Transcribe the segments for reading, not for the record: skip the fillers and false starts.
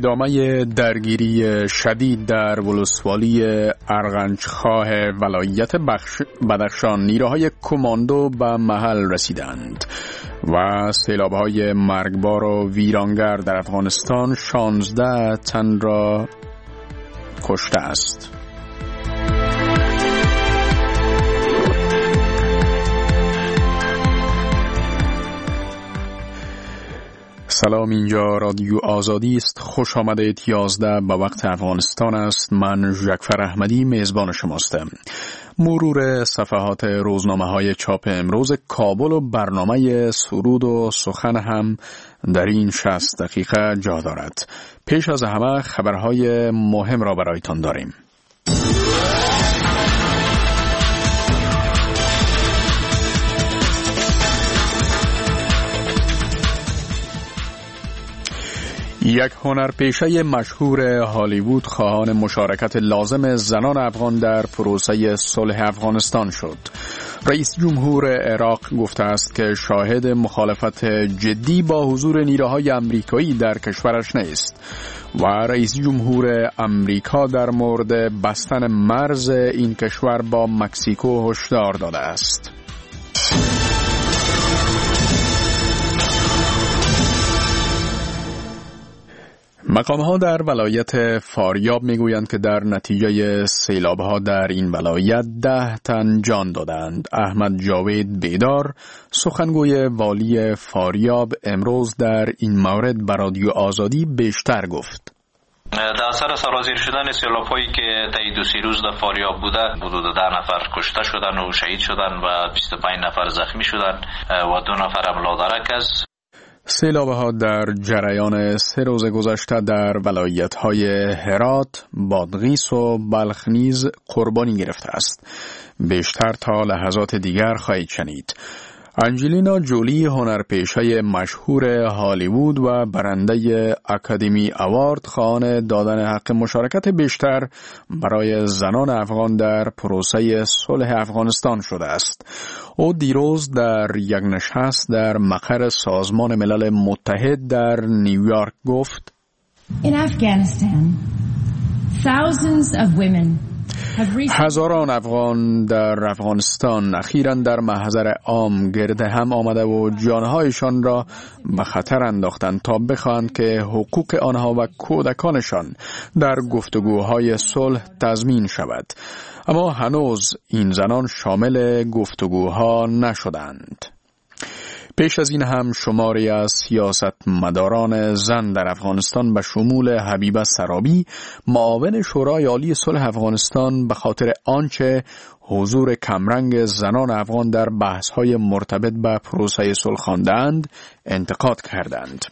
ادامه درگیری شدید در ولسوالی ارغنجخواه ولایت بدخشان، نیروهای کماندو به محل رسیدند و سیلاب‌های مرگبار و ویرانگر در افغانستان 16 تن را کشته است. سلام، اینجا رادیو آزادی است. خوش آمدید. 11 به وقت افغانستان است. من جعفر احمدی میزبان شماستم. مرور صفحات روزنامه‌های چاپ امروز کابل و برنامه سرود و سخن هم در این 60 دقیقه جا دارد. پیش از همه خبرهای مهم را برایتان داریم. یک هنرپیشه مشهور هالیوود خواهان مشارکت لازم زنان افغان در پروسه صلح افغانستان شد. رئیس جمهور عراق گفته است که شاهد مخالفت جدی با حضور نیروهای آمریکایی در کشورش نیست و رئیس جمهور آمریکا در مورد بستن مرز این کشور با مکزیکو هشدار داده است. مقام‌ها در ولایت فاریاب میگویند که در نتیجه سیلاب‌ها در این ولایت 10 تن جان دادند. احمد جاوید بیدار، سخنگوی والی فاریاب، امروز در این مورد به رادیو آزادی بیشتر گفت. در اثر سرازیر شدن سیلاب‌هایی که طی 2-3 روز در فاریاب بوده، حدود 10 نفر کشته شدن و شهید شدن و 25 نفر زخمی شدن و 2 نفر هم لاderک است. سیلاب‌ها در جریان 3 روز گذشته در ولایت‌های هرات، بادغیس و بلخ نیز قربانی گرفته است. بیشتر تا لحظات دیگر خواهید شنید. انجلینا جولی، هنرپیشه مشهور هالیوود و برنده اکادمی اوارد، خواهان دادن حق مشارکت بیشتر برای زنان افغان در پروسه صلح افغانستان شده است. او دیروز در یک نشست در مقر سازمان ملل متحد در نیویورک گفت: In Afghanistan, thousands of women هزاران افغان در افغانستان اخیراً در محضر عام گرد هم آمده و جانهایشان را به خطر انداختند تا بخواهند که حقوق آنها و کودکانشان در گفتگوهای صلح تضمین شود. اما هنوز این زنان شامل گفتگوها نشدند. پیش از این هم شماری از سیاستمداران زن در افغانستان به شمول حبیبه سرابی، معاون شورای عالی صلح افغانستان، به خاطر آنچه حضور کمرنگ زنان افغان در بحث‌های مرتبط به پروسه صلح خواندند، انتقاد کردند.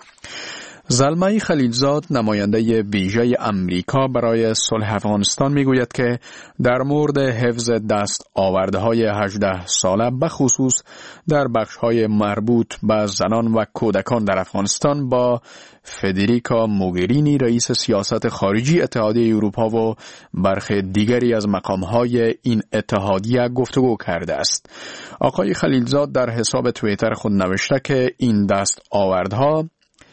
زلمه خلیلزاد، نماینده ویژه امریکا برای صلح افغانستان، میگوید که در مورد حفظ دستاوردهای 18 ساله به خصوص در بخش‌های مربوط به زنان و کودکان در افغانستان با فدریکا موگرینی، رئیس سیاست خارجی اتحادیه اروپا و برخی دیگری از مقام‌های این اتحادیه گفتگو کرده است. آقای خلیلزاد در حساب توییتر خود نوشته که این دستاوردها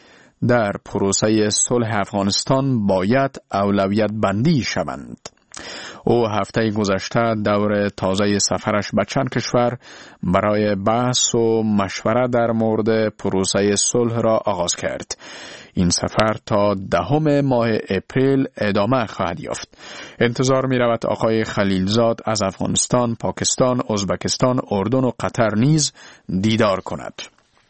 در پروسه صلح افغانستان باید اولویت بندی شوند. او هفته گذشته دور تازه سفرش به چند کشور برای بحث و مشوره در مورد پروسه صلح را آغاز کرد. این سفر تا 10 ماه اپریل ادامه خواهد یافت. انتظار می رود آقای خلیلزاد از افغانستان، پاکستان، ازبکستان، اردن و قطر نیز دیدار کند.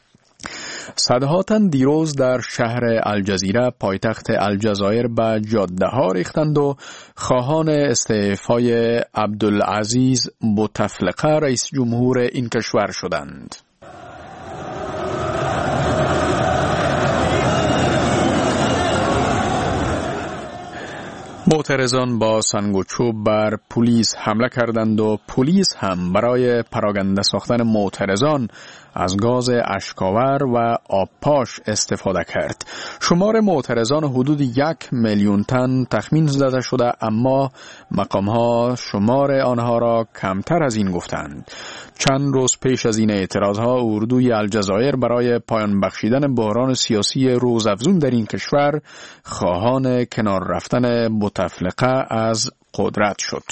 صدها تن دیروز در شهر الجزیره، پایتخت الجزایر، به جاده ها ریختند و خواهان استعفای عبدالعزیز بوتفلقه، رئیس جمهور این کشور شدند. معترضان با سنگ و چوب بر پلیس حمله کردند و پلیس هم برای پراکنده ساختن معترضان از گاز اشکاور و آبپاش استفاده کرد. شمار معترضان حدود 1 میلیون تن تخمین زده شده، اما مقام‌ها شمار آنها را کمتر از این گفتند. چند روز پیش از این اعتراضها، اردوی الجزایر برای پایان بخشیدن بحران سیاسی روزافزون در این کشور خواهان کنار رفتن بوتفلقه از قدرت شد.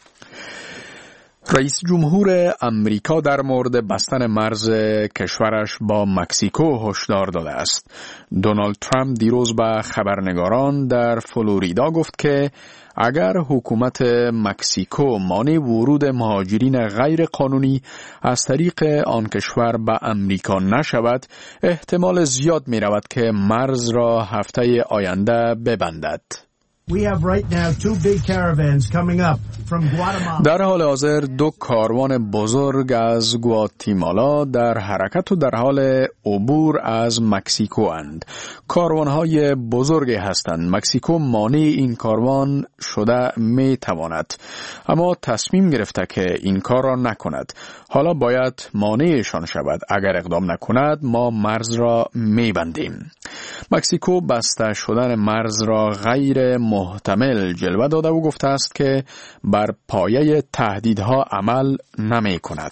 رئیس جمهور امریکا در مورد بستن مرز کشورش با مکزیکو هشدار داده است. دونالد ترامپ دیروز به خبرنگاران در فلوریدا گفت که اگر حکومت مکزیکو مانع ورود مهاجرین غیر قانونی از طریق آن کشور به امریکا نشود، احتمال زیاد می رود که مرز را هفته آینده ببندد. We have right now 2 big caravans coming up from Guatemala. در حال حاضر 2 کاروان بزرگ از گواتیمالا در حرکت و در حال عبور از مکزیکو اند. کاروان‌های بزرگی هستند. مکزیکو مانع این کاروان شده می تواند، اما تصمیم گرفته که این کار را نکند. حالا باید مانعشان شود. اگر اقدام نکند ما مرز را می بندیم. مکزیکو بسته شدن مرز را غیر محتمل جلوه داده و گفته است که بر پایه تهدیدها عمل نمی کند.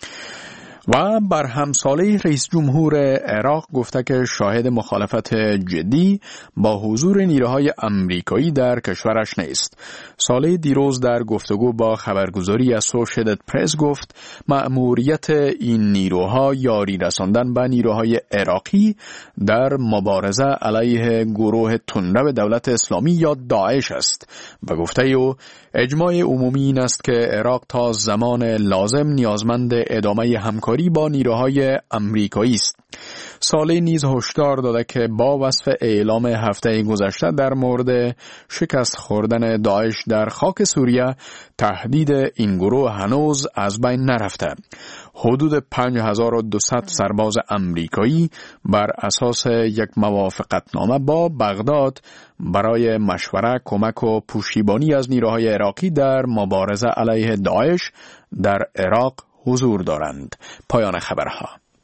و بر همساله رئیس جمهور عراق گفته که شاهد مخالفت جدی با حضور نیروهای امریکایی در کشورش نیست. ساله دیروز در گفتگو با خبرگزاری اسوشیتد پرس گفت مأموریت این نیروها یاری رساندن به نیروهای عراقی در مبارزه علیه گروه تندرو دولت اسلامی یا داعش است و گفته او اجماع عمومی این است که عراق تا زمان لازم نیازمند ادامه همکاری با نیروهای امریکایی است. ساله نیز هشدار داده که با وصف اعلام هفته گذشته در مورد شکست خوردن داعش در خاک سوریه، تهدید این گروه هنوز از بین نرفته. حدود 5200 سرباز امریکایی بر اساس یک موافقتنامه با بغداد برای مشوره، کمک و پشتیبانی از نیروهای عراقی در مبارزه علیه داعش در عراق حضور دارند. پایان خبرها.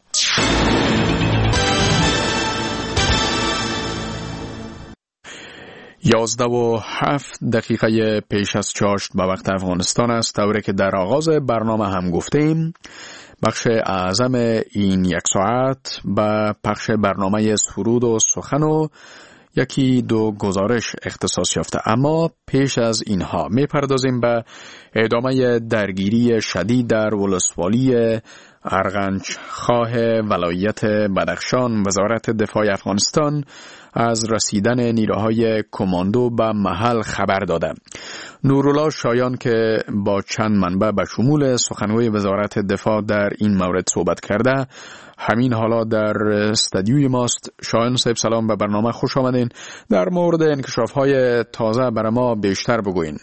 11:07 پیش از چاشت به وقت افغانستان است، طوری که در آغاز برنامه هم گفتیم بخش اعظم این 1 ساعت به پخش برنامه سرود و سخن و 1-2 گزارش اختصاص یافته. اما پیش از اینها میپردازیم به ادامه درگیری شدید در ولسوالی ارغنجخاه ولایت بدخشان. وزارت دفاع افغانستان از رسیدن نیروهای کماندو به محل خبر داده. نورالله شایان که با چند منبع به شمول سخنگوی وزارت دفاع در این مورد صحبت کرده همین حالا در استودیوی ماست. شایان صاحب سلام، به برنامه خوش آمدین. در مورد انکشاف‌های تازه برای ما بیشتر بگوین.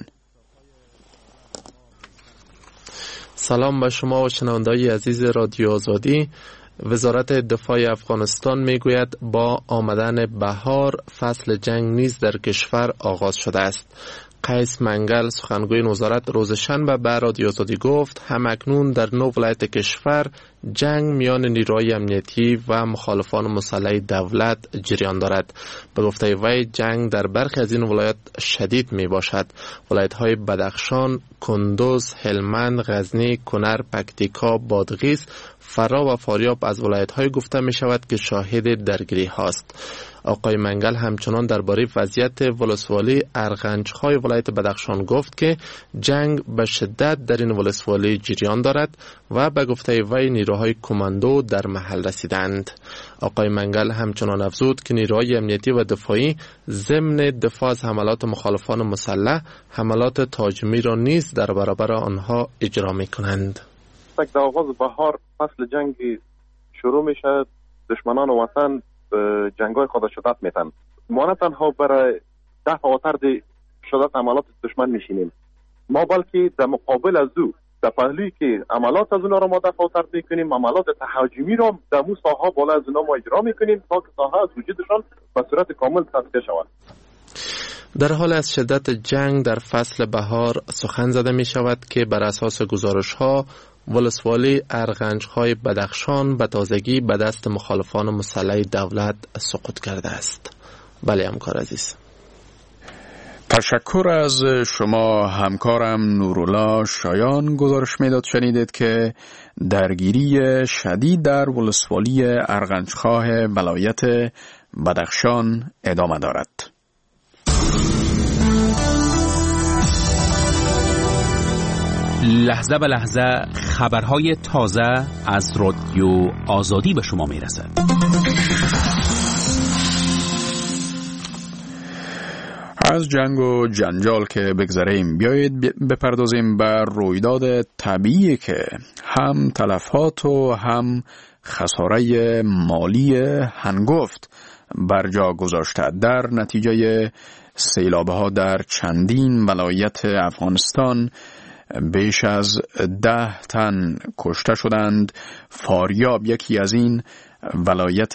سلام به شما و شنونده‌های عزیز رادیو آزادی. وزارت دفاع افغانستان میگوید با آمدن بهار فصل جنگ نیز در کشور آغاز شده است. قیس منگل سخنگوی وزارت روز شنبه به رادیو آزادی گفت همکنون در 9 ولایت کشور جنگ میان نیروهای امنیتی و مخالفان مسلح دولت جریان دارد. به گفته وی جنگ در برخی از این ولایات شدید می باشد. ولایت های بدخشان، کندوز، هلمند، غزنی، کنر، پکتیکا، بادغیس، فرا و فاریاب از ولایت های گفته می شود که شاهد درگیری هاست. آقای منگل همچنان درباره وضعیت ولسوالی ارغنجخای ولایت بدخشان گفت که جنگ به شدت در این ولسوالی جریان دارد و به گفته وی نیروهای کماندو در محل رسیدند. آقای منگل همچنان افزود که نیروهای امنیتی و دفاعی ضمن دفاع از حملات مخالفان مسلح حملات تهاجمی را نیز در برابر آنها اجرا می‌کنند. در آغاز بهار فصل جنگی شروع میشه. دشمنان وطن جنگ‌های خود شدت میتن. ما نه تنها برای دفع و طرد شدت عملات دشمن میشینیم، ما بلکه در مقابل از او در پهلوی که عملات از اونا را ما دفع و طرد میکنیم، عملات تهاجمی را در مو ساحه بالا از اونا ما اجرا میکنیم تا که ساحه از وجودشان به صورت کامل تصفیه شود. در حال از شدت جنگ در فصل بهار سخن زده می شود که بر اساس گزارش ها ولسوالی ارغنج‌های بدخشان به تازگی به دست مخالفان مسلح دولت سقوط کرده است. بله همکار عزیز. تشکر از شما همکارم نورالله شایان. گزارش میداد شنیدید که درگیری شدید در ولسوالی ارغنجخواه ولایت بدخشان ادامه دارد. لحظه به لحظه خبرهای تازه از رادیو آزادی به شما میرسد. از جنگ و جنجال که بگذریم، بیایید بپردازیم بر رویداد طبیعی که هم تلفات و هم خساره مالی هنگفت بر جا گذاشته. در نتیجه سیلاب‌ها در چندین ولایت افغانستان بیش از 10 تن کشته شدند. فاریاب یکی از این ولایات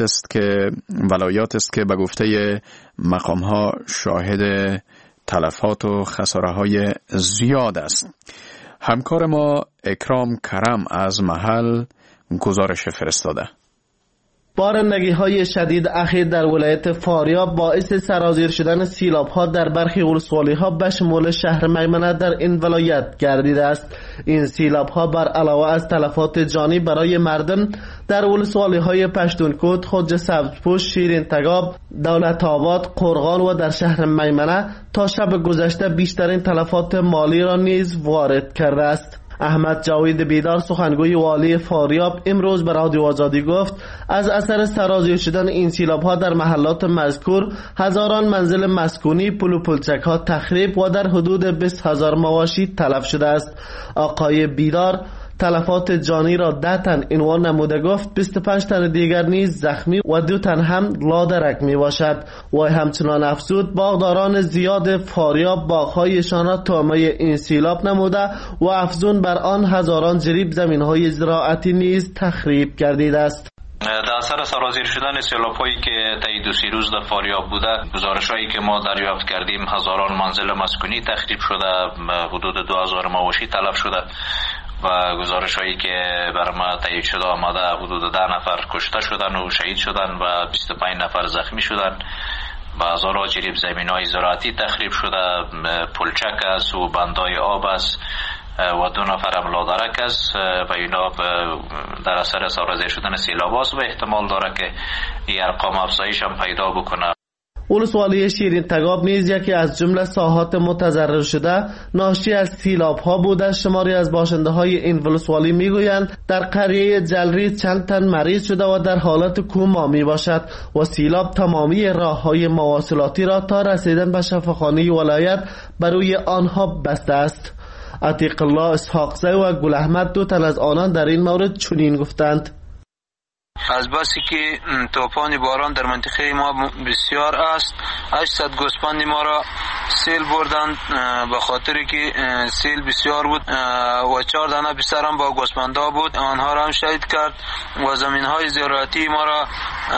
است که به گفته مقام‌ها شاهد تلفات و خساره‌های زیاد است. همکار ما اکرام کرم از محل گزارش فرستاده. بارندگی‌های شدید اخیر در ولایت فاریاب باعث سرازیر شدن سیلاب‌ها در برخی ولسوالی‌ها به شمول شهر میمنه در این ولایت گردیده است. این سیلاب‌ها بر علاوه از تلفات جانی برای مردم در ولسوالی‌های پشتونکوت، خرج سبزپوش، شیرین تگاب، دولت آباد، قرغان و در شهر میمنه تا شب گذشته بیشترین تلفات مالی را نیز وارد کرده است. احمد جاوید بیدار سخنگوی والی فاریاب امروز به رادیو آزادی گفت از اثر سرازیر شدن این سیلاب‌ها در محلات مذکور هزاران منزل مسکونی، پل و پلچک‌ها تخریب و در حدود 20,000 مواشی تلف شده است. آقای بیدار تلفات جانی را 10 تن عنوان نموده گفت 25 تن دیگر نیز زخمی و 2 تن هم لادرک می باشد. و همچنان افزود باغداران زیاد فاریاب باغ‌هایشان را طعمه این سیلاب نموده و افزون بر آن هزاران جریب زمین‌های زراعتی نیز تخریب گردیده است. در اثر سرازیر شدن سیلاب‌هایی که طی 2-3 روز در فاریاب بوده، گزارش‌هایی که ما دریافت کردیم هزاران منزل مسکونی تخریب شده، حدود 2000 مواشی تلف شده و گزارش‌هایی که برای ما تایید شده آمده حدود 10 نفر کشته شدن و شهید شدن و 25 نفر زخمی شدن و هزاران جریب زمین‌های زراعتی تخریب شده، پلچک است و بندای آب است و 2 نفر هم لادرک است و اینا در اثر سرازیر شدن سیلاب است و احتمال داره که این ارقام افزایش هم پیدا بکنه. ولسوالی شیرین تگاب نیز یکی از جمله ساحات متضرر شده ناشی از سیلاب‌ها بوده. شماری از باشنده‌های این ولسوالی میگویند در قریه جلری چند تن مریض شده و در حالت کوما می باشد و سیلاب تمامی راه‌های مواصلاتی را تا رسیدن به شفاخانه ولایت بر روی آنها بسته است. عتیق الله اسحاقزی و گل احمد 2 تن از آنان در این مورد چنین گفتند: از بسی که طوفان باران در منطقه ما بسیار است، 800 گوسفند ما را سیل بردند به خاطری که سیل بسیار بود و 4 دانه پسر هم با گوسفندا بود، آنها را هم شهید کرد و زمین‌های زراعتی ما را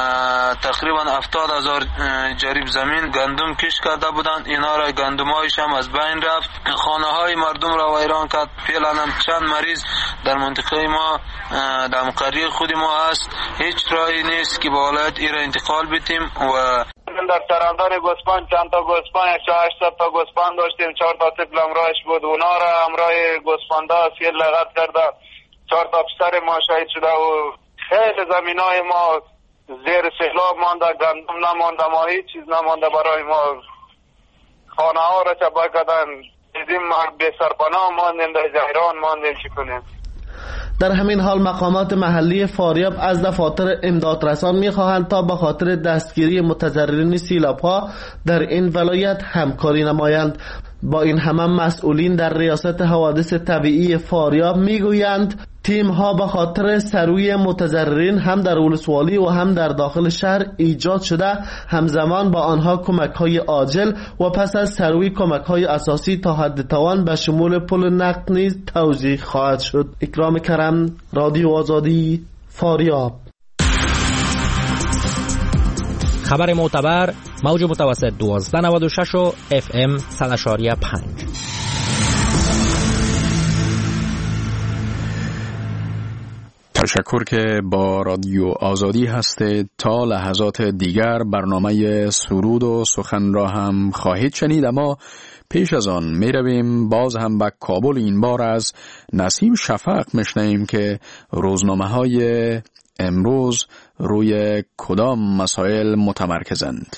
تقریبا 70,000 جریب زمین گندم کش کرده بودند، اینا را گندم‌هایش هم از بین رفت، خانه‌های مردم را ویران کرد. فعلا هم چند مریض در منطقه ما در قریه خود ما هست، هیچ راهی نیست که به ولایت ایران انتقال بدیم. و در سراندار گوسفند چند تا گوسفند 800 تا گوسفند داشتیم، 4 تا طفل همراهش بود، اونا را همراه گوسفندا سیل لغت کرده، 4 تا پسر ما شهید شده و خیلی زمینای ما زیر سیلاب مانده، گندم نمانده، ما هیچ چیز نمانده برای ما، خانه ها را چپا کردن، دیدیم بی سرپناه ماندیم، در جهران ماندیم، چی کنیم؟ در همین حال مقامات محلی فاریاب از دفاتر امدادرسان می‌خواهند تا به خاطر دستگیری متضررین سیلاب‌ها در این ولایت همکاری نمایند. با این همه مسئولین در ریاست حوادث طبیعی فاریاب میگویند تیم‌ها به خاطر سروی متضررین هم در ولسوالی و هم در داخل شهر ایجاد شده، همزمان با آنها کمک‌های عاجل و پس از سروی کمک‌های اساسی تا حد توان به شمول پل نقل نیز توزیع خواهد شد. اکرام کرم، رادیو آزادی، فاریاب. خبر معتبر، موج متوسط 1296 و FM 100.5. تشکر که با رادیو آزادی هستید. تا لحظات دیگر برنامه سرود و سخن را هم خواهید شنید، اما پیش از آن می رویم باز هم به کابل. این بار از نسیم شفق میشنویم که روزنامه های امروز روی کدام مسائل متمرکزند.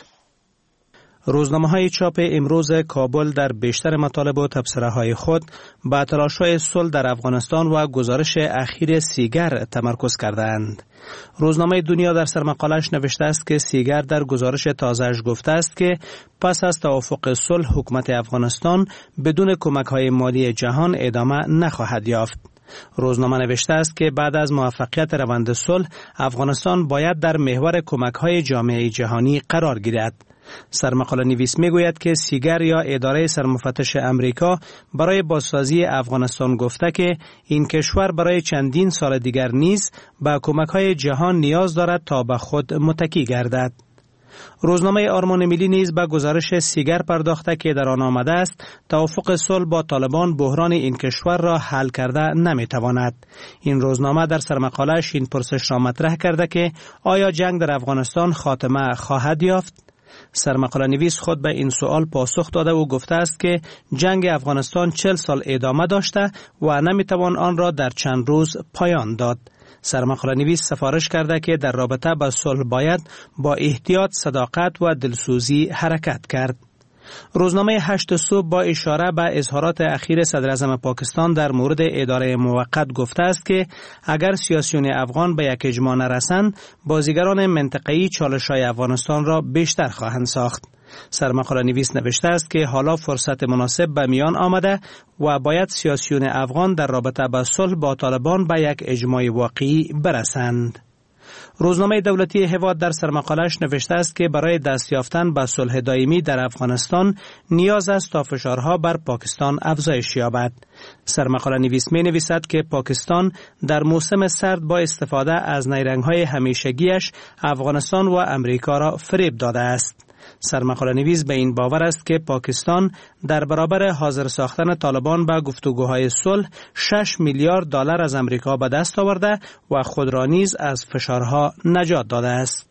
روزنامه‌های چاپ امروز کابل در بیشتر مطالب و تبصره‌های خود به تلاش‌های صلح در افغانستان و گزارش اخیر سیگر تمرکز کردند. روزنامه دنیا در سرمقاله‌اش نوشته است که سیگر در گزارش تازه‌اش گفته است که پس از توافق صلح حکومت افغانستان بدون کمک‌های مالی جهان ادامه نخواهد یافت. روزنامه نوشته است که بعد از موفقیت روند صلح افغانستان باید در محور کمک‌های جامعه جهانی قرار گیرد. سرمقاله نویس میگوید که سیگر یا اداره سرمفتش امریکا برای بازسازی افغانستان گفته که این کشور برای چندین سال دیگر نیز به کمک‌های جهان نیاز دارد تا به خود متکی گردد. روزنامه آرمان ملی نیز به گزارش سیگر پرداخته که در آن آمده است توافق صلح با طالبان بحران این کشور را حل کرده نمیتواند. این روزنامه در سرمقاله‌اش این پرسش را مطرح کرده که آیا جنگ در افغانستان خاتمه خواهد یافت؟ سرمقاله نویس خود به این سوال پاسخ داده و گفته است که جنگ افغانستان 40 سال ادامه داشته و نمیتوان آن را در چند روز پایان داد. سرمقاله نویس سفارش کرده که در رابطه با صلح باید با احتیاط، صداقت و دلسوزی حرکت کرد. روزنامه 8 صبح با اشاره به اظهارات اخیر صدر اعظم پاکستان در مورد اداره موقت گفته است که اگر سیاسیون افغان به یک اجماع نرسند، بازیگران منطقه‌ای چالش‌های افغانستان را بیشتر خواهند ساخت. سرمقاله نویس نوشته است که حالا فرصت مناسب به میان آمده و باید سیاسیون افغان در رابطه با صلح با طالبان به یک اجماع واقعی برسند. روزنامه دولتی هواد در سرمقاله‌اش نوشته است که برای دست یافتن به صلح دائمی در افغانستان نیاز است تا فشارها بر پاکستان افزایش یابد. سرمقاله نویس می نویسد که پاکستان در موسم سرد با استفاده از نیرنگ‌های همیشگیش افغانستان و امریکا را فریب داده است. سرمقاله نویس به این باور است که پاکستان در برابر حاضر ساختن طالبان به گفتگوهای صلح 6 میلیارد دلار از امریکا به دست آورده و خود را نیز از فشارها نجات داده است.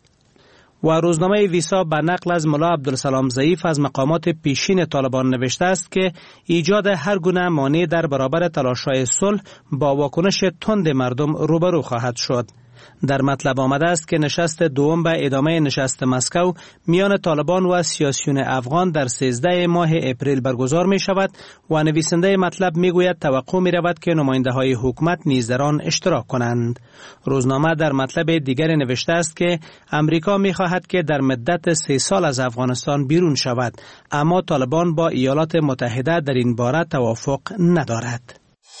و روزنامه ویسا به نقل از ملا عبدالسلام ضعیف از مقامات پیشین طالبان نوشته است که ایجاد هر گونه مانع در برابر تلاش‌های صلح با واکنش تند مردم روبرو خواهد شد. در مطلب آمده است که نشست دوم به ادامه نشست مسکو میان طالبان و سیاسیون افغان در 13 ماه اپریل برگزار می شود و نویسنده مطلب می گوید توقع می رود که نماینده های حکومت نیز در آن اشتراک کنند. روزنامه در مطلب دیگر نوشته است که امریکا می خواهد که در مدت 3 سال از افغانستان بیرون شود، اما طالبان با ایالات متحده در این باره توافق ندارد.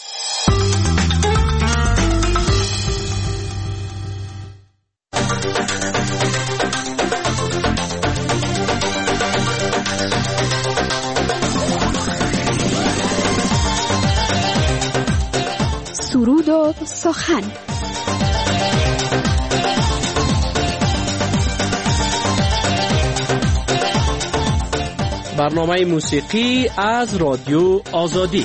سرود و سخن. برنامه موسیقی از رادیو آزادی.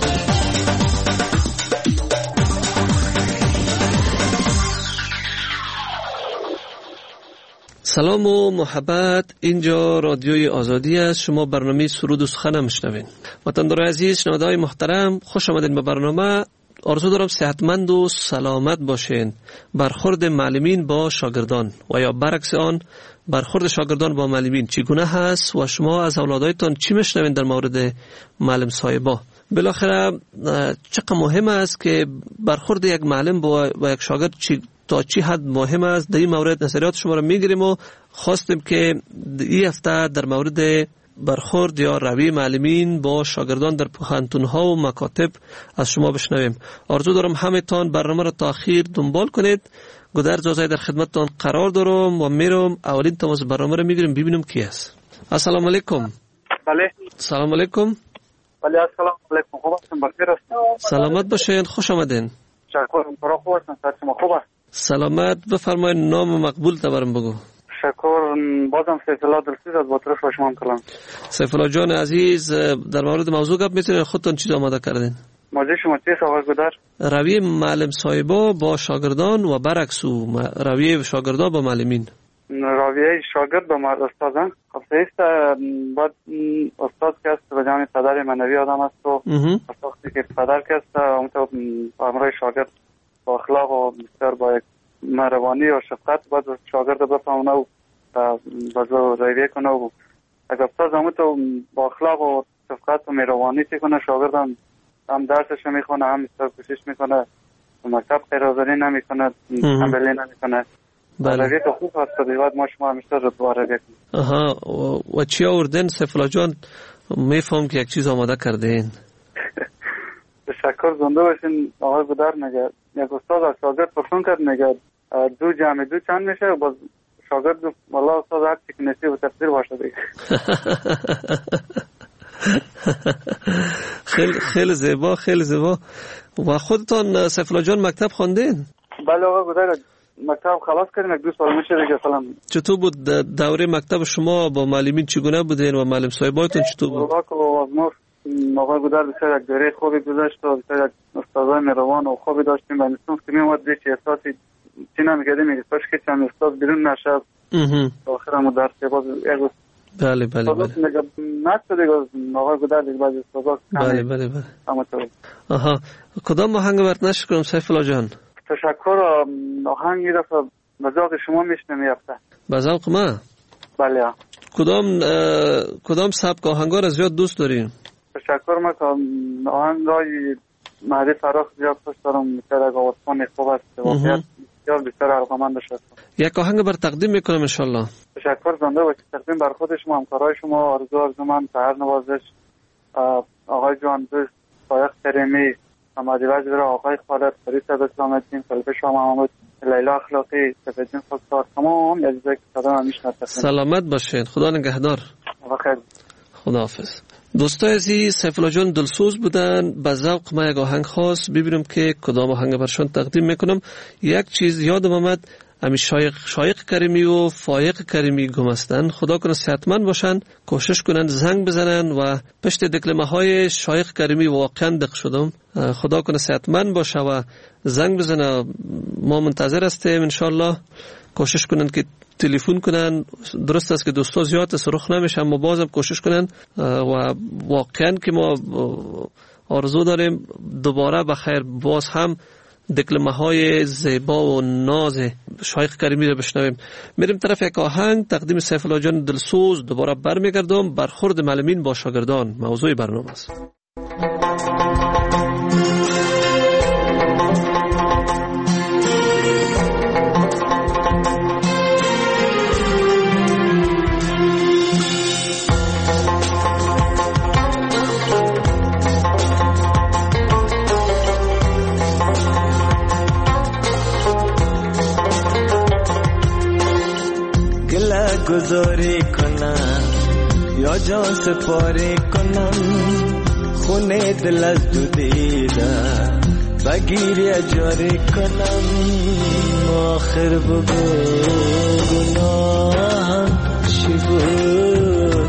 سلام و محبت، اینجا رادیوی آزادی است. شما برنامه سرود و سخن میشنوین. وطندار عزیز، شنونده‌های محترم، خوش آمدین به برنامه. آرزو دارم صحتمند و سلامت باشین. برخورد معلمین با شاگردان و یا برعکس آن برخورد شاگردان با معلمین چگونه هست و شما از اولادایتان چی میشنوین در مورد معلم صاحبا؟ بالاخره چقدر مهم است که برخورد یک معلم با یک شاگرد تا چی حد مهم است. در این مورد نظریات شما را میگیریم و خواستیم که این هفته در مورد برخورد یا روی معلمین با شاگردان در پوهنتون‌ها و مکاتب از شما بشنویم. آرزو دارم همتان برنامه را تا آخر دنبال کنید. گودر جازای در خدمتتان قرار دارم و میرم اولین تماس برنامه را میگیریم ببینیم کی است. السلام علیکم. بله. سلام علیکم. بله السلام علیکم. خوب هستم؟ بخیر هستم. سلامت باشین، خوش آمدین. شکرم. برای خوب هستم. شما خوب است؟ سلامت. بفرمایید نام مقبول تبرم بگو. شکر. بازم سیف الله دلسوز از باطرف شما کلام. سیف الله جان عزیز، در مورد موضوع گپ میتونید خودتون چی آماده کردین؟ موضوع شما چیست آقای گودر؟ روی معلم صاحبا با شاگردان و برعکس روی شاگردان با معلمین. رویه شاگرد با استادان خب سیست بعد استاد که است به جان پدر منوی آدم است و اساسی که پدر که است اونطور امرای شاگرد با اخلاق و بسیار با مهربانی و شفقت باید شاگرد بفهمونه و باید رویه کنه و اگر استاد اونطور با اخلاق و شفقت و مهربانی چی کنه شاگرد هم درسش میخونه هم بسیار کوشش میکنه مکتب خیرآزاری نمیکنه تنبلی نمیکنه. بله. رویه که خوب هست دیواد ما شما همیشه رو رویه کنیم. آها و چی آوردن سیفالله جان؟ میفهم که یک چیز آماده کرده این. تشکر زنده باشین آقای گودر. میگه یک استاد از شاگرد پرسون کرد میگه 2 جمع 2 چند میشه و باز شاگرد گفت والله استاد هر چی که نصیب و تقدیر باشه دیگه. خیلی زیبا خیلی زیبا. و خودتان سیفالله جان مکتب خواندین؟ بله آقای گودر مکتب خلاص کردیم 2 سال میشه دیگه سلام. چطور بود دوره مکتب شما با معلمین چگونه بودین و معلم صاحباتون چطور بود؟ آقای گودر بسیار یک دوره خوبی گذشت و بسیار یک استادای مهربان و خوبی داشتیم و می‌سوم که میومد چه احساسی چی نمی‌کردیم میگه کاش که چند استاد بیرون نشه. آخر هم درس باز یک بله بله بله. نقص دیگه آقای گودر دیگه بعضی استادا بله بله بله. آها کدام آهنگ برات نشر کنم سیفالله جان؟ تشکر. آهنگ این دفعه به ذوق شما میشنم یافته. به ذوق ما؟ بله. کدام سبک آهنگا را زیاد دوست دارین؟ تشکر میکنم. آهنگای مهدی فراخ زیاد دوست دارم. بسیار یک آوازخوان خوب است. واقعیت بسیار بسیار علاقه‌مند شدم. یک آهنگ بر تقدیم میکنم ان شاء الله. تشکر زنده باشید. تقدیم بر خود شما همکارای شما آرزو من سحر نوازش آقای جان دوست فایق کریمی محمدی وزیر آقای خالد فرید اسلام الدین فلفه شاه محمود لیلا اخلاقی سفیدین خودکار تمام عزیزایی که صدا من میشناسن سلامت باشین. خدا نگهدار. بخیر. خداحافظ. دوستای عزیز سیفالله جان دلسوز بودن. به ذوق ما یک آهنگ خاص ببینم که کدام آهنگ برشان تقدیم میکنم. یک چیز یادم آمد امی شایق کریمی و فایق کریمی گم هستن. خدا کنه صحتمند باشن کوشش کنن زنگ بزنن و پشت دکلمه های شایق کریمی واقعا دق شدم. خدا کنه صحتمند باشه و زنگ بزنه. ما منتظر هستیم ان شاء الله. کوشش کنن که تلفن کنن. درست است که دوستا زیاد سرخ نمیشن اما بازم کوشش کنن و واقعا که ما آرزو داریم دوباره بخیر باز هم دکلمه های زیبا و ناز شایق کریمی رو بشنویم. میریم طرف یک آهنگ تقدیم سیفالله جان دلسوز. دوباره برمیگردم. برخورد معلمین با شاگردان موضوع برنامه است. گذاری کنم یا جان سپاری کنم خونه دل از دو دیده بگیری اجاری کنم آخر بگو گناهم چی بود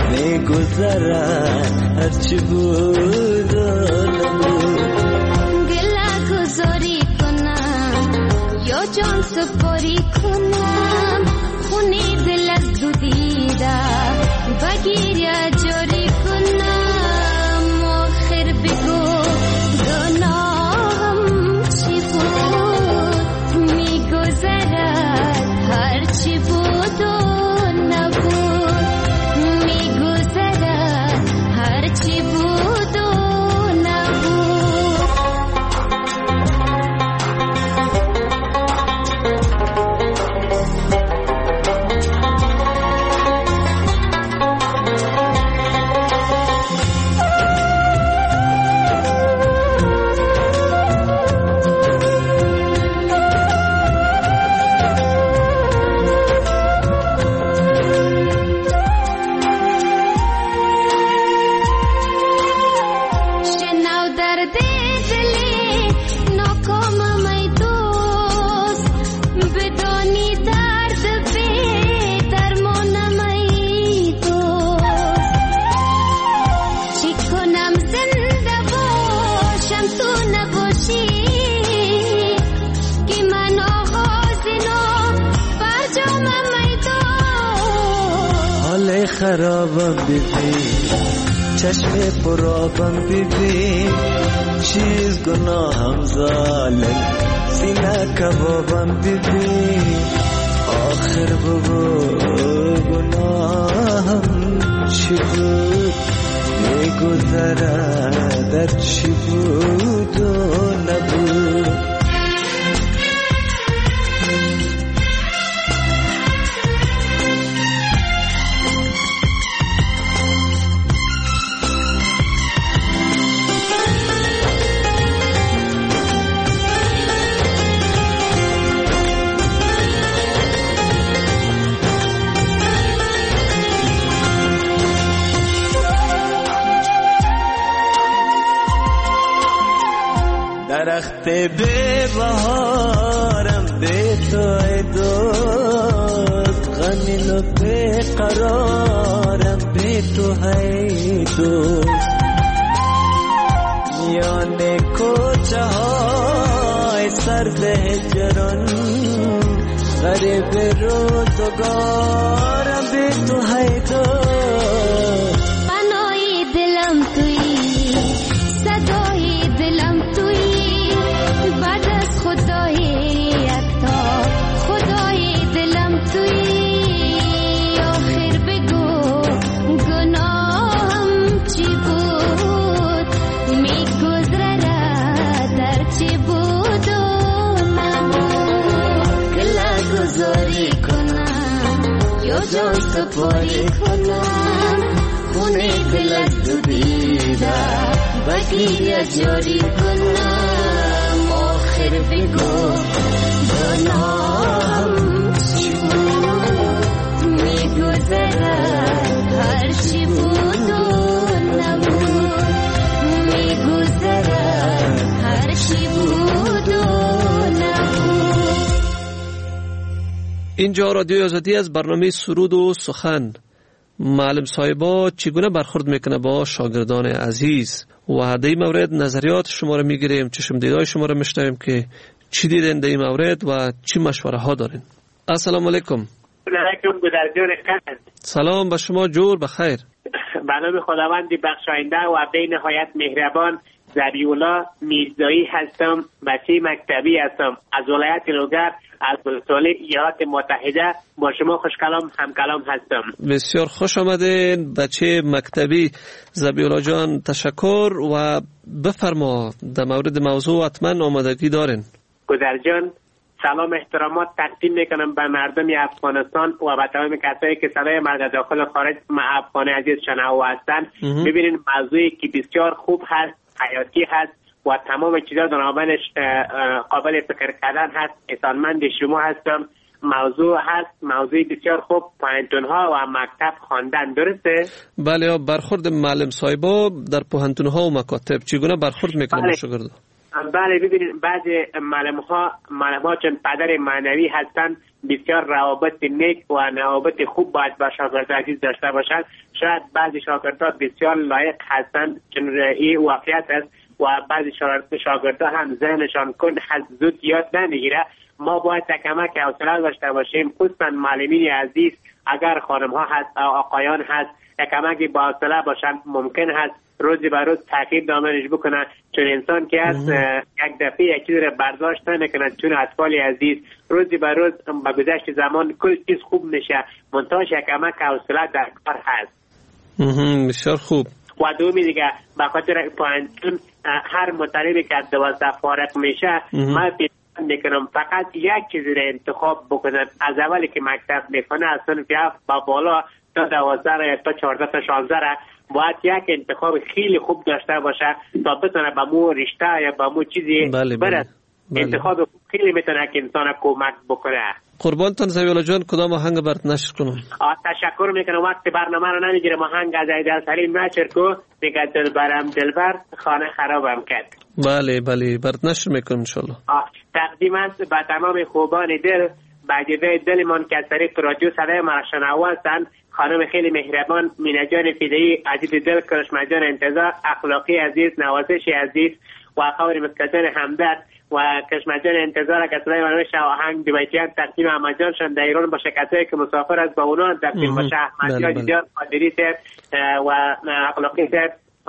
میگذرد هرچی بود و نبود گله گذاری کنم یا جان سپاری کنم خونی دل از دو دیده بگیر اجاری کنم آخر بگو گناهم چی بود میگذرد هرچی بود و نبود میگذرد هرچی بود و نبود. خرابم ببین، چشم پرابم ببین، چیز گناهم ظالم، سینه کبابم ببین، آخر بگو گناهم چی بود، میگذره در چی بود و نبود. درخت به بهارم به تو ای دوست، غمین و به قرارم به تو ای دوست، میان کوچه های سرد هجران غریب روزگارم به تو ای دوست. پناهی دلم تویی، صدای دلم تویی، بعد از خدای یکتا خدای دلم تویی، آخر بگو گناهم چی بود، میگذره در چی بود و نبود. گله گذاری کنم یا جان سپاری کنم، خونه دل از دو دیده بگیر جاری کنم، آخر بگو گناهم چی بود، میگذره هر چی بود و نبود، میگذره هر چی بود و نبود. اینجا رادیو آزادی از برنامه سرود و سخن. معلم صاحبا چگونه برخورد میکنه با شاگردان عزیز و در این مورد نظریات شما را میگیریم، چشم دیدای شما را میشنویم که چی دیدین در این مورد و چی مشوره ها دارین. السلام علیکم. علیکم گذرجان خیلی. سلام به شما، جور بخیر. به نام خداوند بخشاینده و به نهایت مهربان، ذبیح‌الله میرزایی هستم، بچه مکتبی هستم از ولایت لوگر از ولسوالی ایالات متحده. با شما خوش کلام هم کلام هستم. بسیار خوش آمدین بچه مکتبی. ذبیح‌الله جان تشکر و بفرما در مورد موضوع حتما آمادگی دارین. گذر جان سلام احترامات تقدیم میکنم به مردم افغانستان و به تمام کسایی که صدای مرد داخل خارج افغان عزیز شنوا هستند. ببینین موضوعی که بسیار خوب هست، حیاتی هست و تمام چیزا در آمدش قابل فکر کردن هست. احسانمند شما هستم. موضوع هست موضوعی بسیار خوب، پوهنتون ها و مکتب خواندن، درسته؟ بله. برخورد معلم صاحبا در پوهنتون ها و مکاتب چگونه برخورد میکنن با شاگردان؟ بله ببینید بعضی معلم ها چون پدر معنوی هستند بسیار روابط نیک و روابط خوب باید با شاگرد عزیز داشته باشند. شاید بعضی شاگردها بسیار لایق هستند چون این واقعیت است و بعضی شاگردها هم ذهنشان کند هست، زود یاد نمیگیره. ما باید کمک حوصله داشته باشیم، خصوصا معلمین عزیز اگر خانم ها هست آقایان هست کمکی با حوصله باشند. ممکن هست روزی به روز تاکید دامنش بکنه چون انسان که هست یک دفعه یک چیز رو برداشت نکنه. چون اطفال عزیز روزی به روز با گذشت زمان کل چیز خوب میشه، منتهاش یک کمک حوصله در کار هست. بسیار خوب. و دومی دیگه به خاطر پوهنتون هر مطالبی که 12 فارغ میشه من میکنم فقط یک چیزی رو انتخاب بکنن. از اولی که مکتب میکنه از صنف با بالا تا 12 تا 14 تا 16 باید یک انتخاب خیلی خوب داشته باشه تا بتونه با مو رشته یا با مو چیزی برد. انتخاب خیلی میتونه که انسان کمک بکنه. قربانتان ذبیح‌الله جان کدام آهنگ برات نشر کنم؟ تشکر میکنم. وقتی برنامه رو نمیگیرم آهنگ از ایدل سلیم نشر کو دیگه دلبرم دلبر خانه خرابم کرد. بله برات نشر میکنم انشالله. تقدیم است به تمام خوبان دل بعجبه دلمان که از طریق رادیو صدای مرشنوا هستند. خانم خیلی مهربان مینه جان فیدایی عزیز دل، کرشمه جان انتظار، اخلاقی عزیز، نوازش عزیز و خور مسکتان همدرد و کشمجان انتظار کسایی ونوش آهنگ دویتیان تقدیم احمدجانشان در ایران باشه، کسایی که مسافر از با اونا تقدیم باشه. احمدجان دیدار قادری سر و اخلاقی سر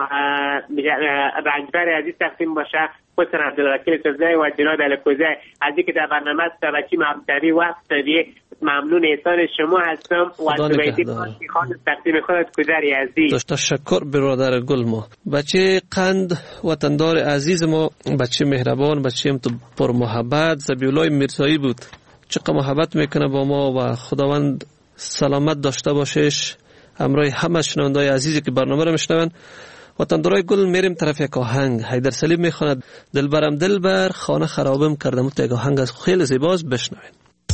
رنجبر عزیز تقدیم باشه، حسن عبدالوکیل سوزای و جناب الکوزی. از اینکه در برنامه توجه محبتری وقت دادی ممنون احسان شما هستم و دویتی خان تقدیم خودت کدری عزیز. تشکر برادر گل. ما بچه قند وطندار عزیز ما، بچه مهربان، بچه پر محبت، زبیولای میرزایی بود. چقدر محبت میکنه با ما و خداوند سلامت داشته باشش همراه همه شنوندای عزیزی که برنامه رو میشنون. وطندارای گل میریم طرف یک آهنگ. حیدر سلیم میخواند دلبرم دلبر خانه خرابم کردم. تو یک آهنگ از خیلی زیباست، بشنوین.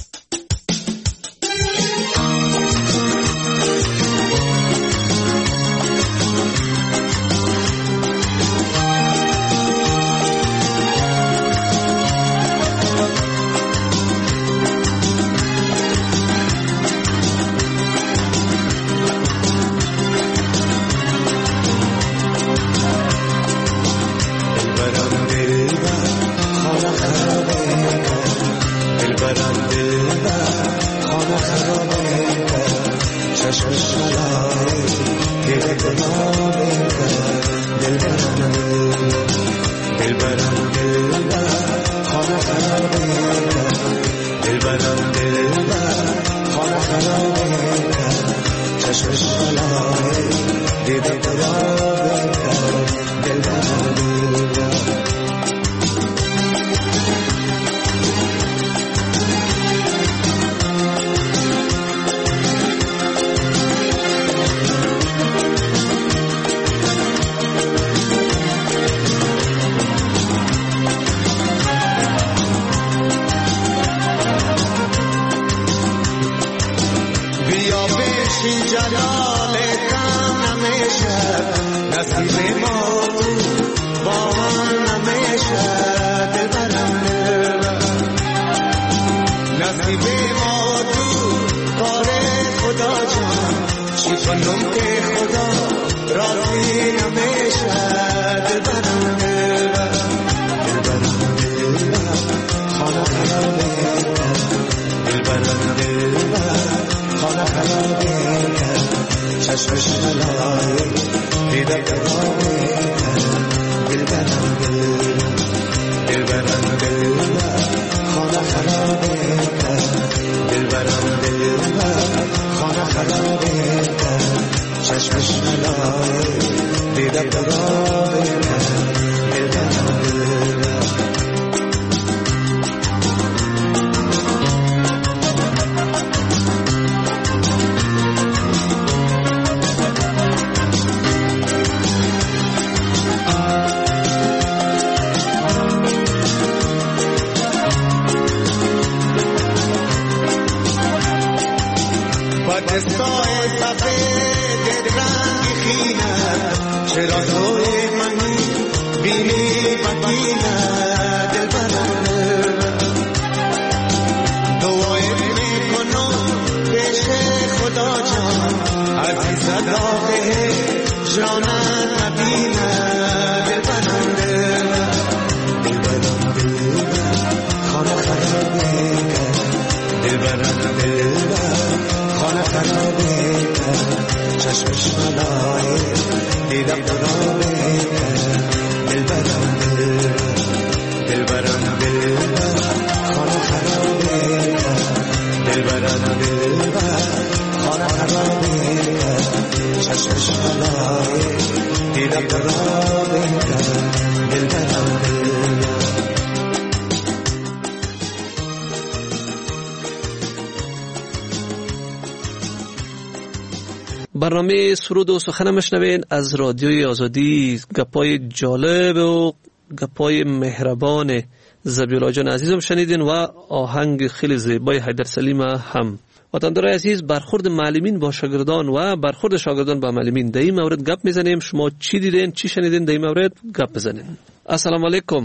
برنامه سرود و سخن مشنوین از رادیوی آزادی. گپای جالب و گپای مهربان زبیولا جان عزیزم شنیدین و آهنگ خیلی زیبای حیدر سلیم هم. وطندارای عزیز، برخورد معلمین با شاگردان و برخورد شاگردان با معلمین در این مورد گپ میزنیم. شما چی دیدین، چی شنیدین در این مورد گپ بزنین. السلام علیکم.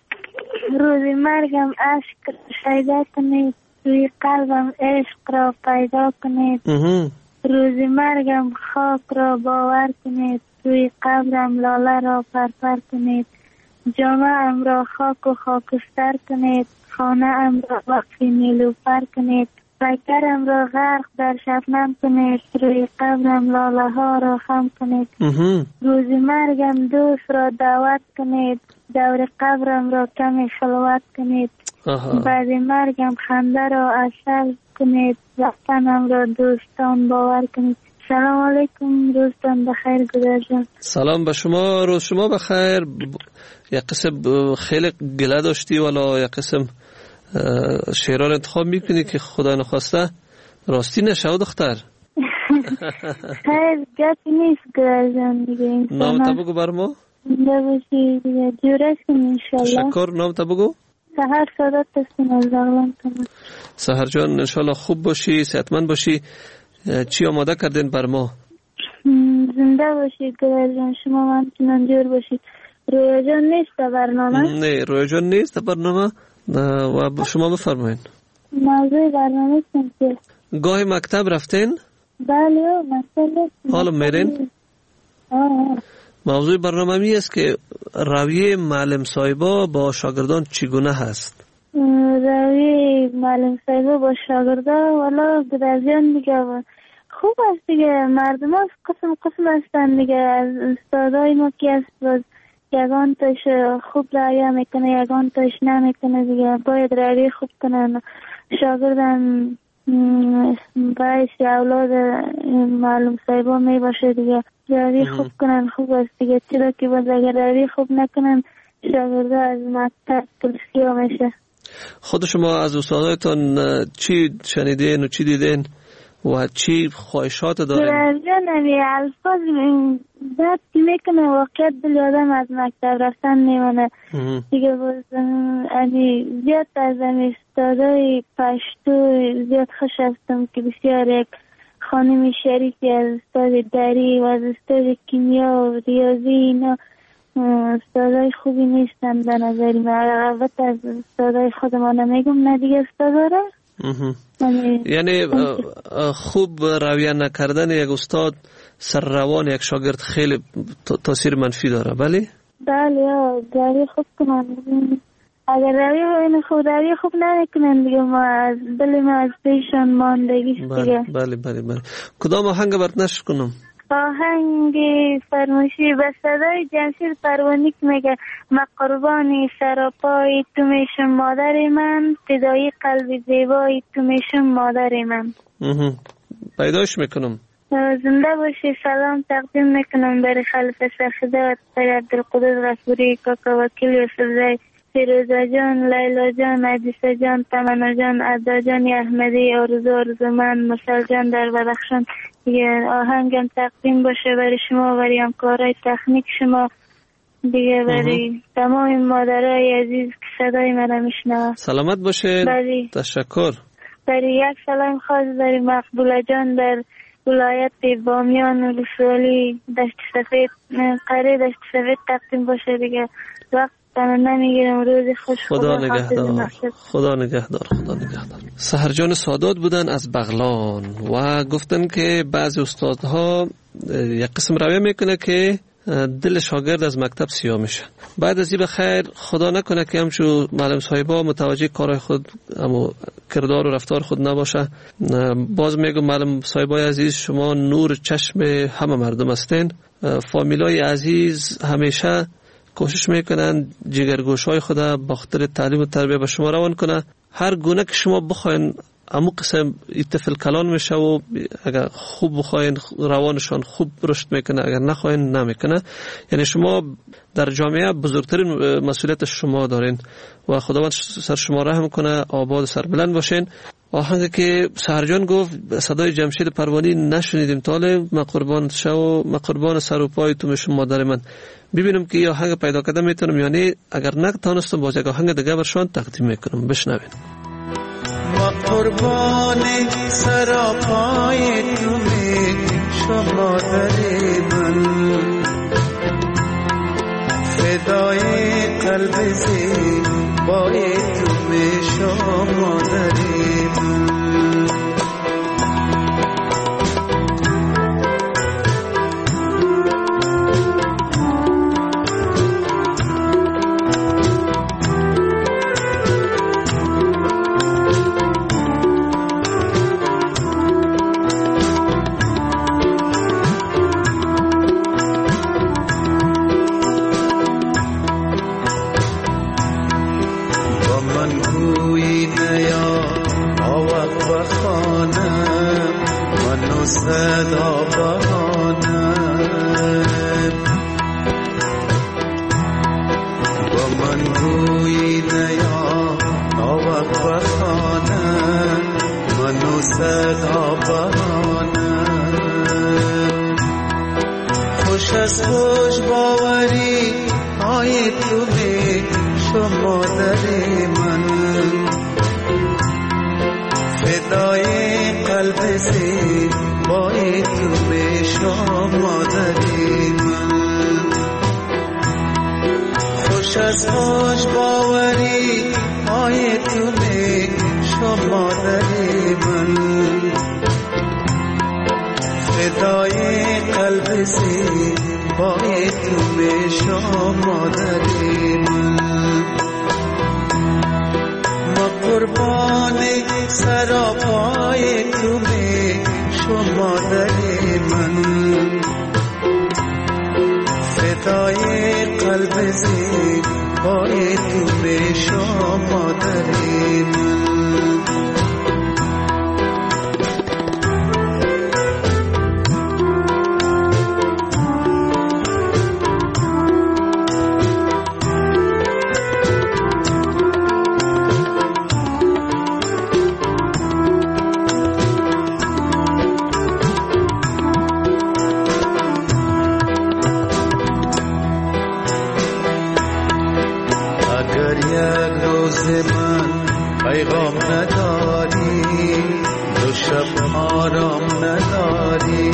روزی مرگم عشق پیدا کنید، توی قلبم عشق را پیدا کنید. روزی مرگم خاک را باور کنید، توی قبرم لاله را پرپر کنید. جامعه را خاک و خاکستر کنید، خانه را وقف نیلوفر کنید، پیکرم را غرق در شبنم کنید، روی قبرم لاله ها را خم کنید. روز مرگم دوست را دعوت کنید، دور قبرم را کمی خلوت کنید. بعد مرگم خنده را اصل کنید، وطنم را دوستان باور کنید. سلام علیکم، روزتان بخیر گذر جان. سلام به شما، روز شما بخیر. یک قسم خیلی گله داشتی ولی یک قسم شعرها انتخاب میکنی که خدا نخواسته راستی نشود دختر. خیر گپی نیست گذر جان دیگه. نام تا بگو بر ما. بباشی دیگه جوره کنی انشالله. تشکر. نام تا بگو. سهر سادات هستیم از بغلان کنم. سهر جان انشالله خوب باشی، صحتمند باشی. چی آماده کردین بر ما؟ زنده باشید گذر جان، شما همچنان جور باشید. رویا جان نیست در برنامه؟ نه رویا جان نیست در برنامه و شما بفرمایید. موضوع برنامه چیه؟ گاهی مکتب رفتین؟ بله مکتب. حالا میرین؟ موضوع برنامه می است که رویه معلم صاحبا با شاگردان چگونه هست؟ رویه معلم صاحبا با شاگردان والا گذر جان دیگه خوب است دیگه. مردم ها قسم هستن دیگه. از استادای ما که است یگان تاش خوب رعایه میکنه، یگان تاش نمیکنه دیگه. باید رعایه خوب کنن. شاگردن باعث اولاد معلم صاحبا می باشه دیگه. رعایه خوب کنن خوب است دیگه. چرا که باز اگر رعایه خوب نکنن شاگرده از مکتب کلسیا میشه. خود شما از استادایتان چی شنیدین و چی دیدین و چی خواهشات دارین؟ جانمی الفاظ بد که میکنه واقعیت دل آدم از مکتب رفتن نیمانه دیگه. باز زیاد از استادای پشتو زیاد خوش هستم که بسیار یک خانم شریفی از استاد دری و از استاد کیمیا و ریاضی اینا استادای خوبی نیستن به نظر من. البته از استادای خودمان نمیگم نه دیگه استاداره. یعنی خوب رویه نکردن یک استاد سر روان یک شاگرد خیلی تاثیر منفی داره. بله رویه خوب کنن. اگر رویه خوب نکنن دیگه ما از دل ما از پیشان ماندگیست دیگه. بله کدام آهنگ برات نشر کنم؟ آهنگ فرمایشی به صدای جمشید پروانی که میگه من قربانی سراپای تو میشم مادر من، فدای قلب زیبای تو میشم مادر من. پیداش میکنم. زنده باشی. سلام تقدیم میکنم برای خلیفه سخدات برای عبدالقدس غفوری، کاکا وکیل یوسفزای، فیروزه جان، لیلا جان، عدیسه جان، تمنا جان، عدا جان احمدی، آرزومند، مسل جان در بدخشان. دیگه آهنگم تقدیم باشه برای شما، برای همکارای تکنیک شما دیگه، برای تمام مادرای عزیز که صدای من میشنوه. سلامت باشه. تشکر. برای یک سلام خاص برای مقبوله جان در ولایت بامیان و رسولی دشت سفید، قریه دشت سفید تقدیم باشه دیگه. وقت نمیگیرم. روز خوش. خدا نگهدار. سهر جان سادات بودن از بغلان و گفتن که بعضی استادها یک قسم رویه میکنه که دل شاگرد از مکتب سیاه میشه. بعد از این بخیر خدا نکنه که همچون معلم صاحبا متوجه کارهای خود اما کردار و رفتار خود نباشه. باز میگم معلم صاحبای عزیز شما نور چشم همه مردم هستین. فامیلای عزیز همیشه کوشش میکنن جگرگوشهای خود با خاطر تعلیم و تربیت به شما روان کنه. هر گونه که شما بخواین امو قسم طفل کلان میشه و اگر خوب بخواین روانشان خوب رشد میکنه، اگر نخواین نمیکنه. یعنی شما در جامعه بزرگترین مسئولیت شما دارین و خداوند سر شما رحم کنه، آباد سربلند باشین. آهنگ که سهرجان گفت صدای جمشید پروانی نشنیدیم تاله، من قربان سر و پای تو میشم مادر من. ببینم که این آهنگ پیدا کرده میتونم، یعنی اگر نتونستم باز یک آهنگ دیگه برشان تقدیم میکنم. بشنوید. ما قربان سر و پای تو میشم مادر من، فدای قلب زیبای تو میشم مادر من. از خوش باوری های تو به شما در من فدای قلب زیبای تو به شما در من خوش از خوش باوری های تو به شما در من فدای قلب زیبای تو به شما در من ما قربان سراپای تو به شما در من فدای قلب زیبای تو به شما در من پیغام نداری دو شب آرام نداری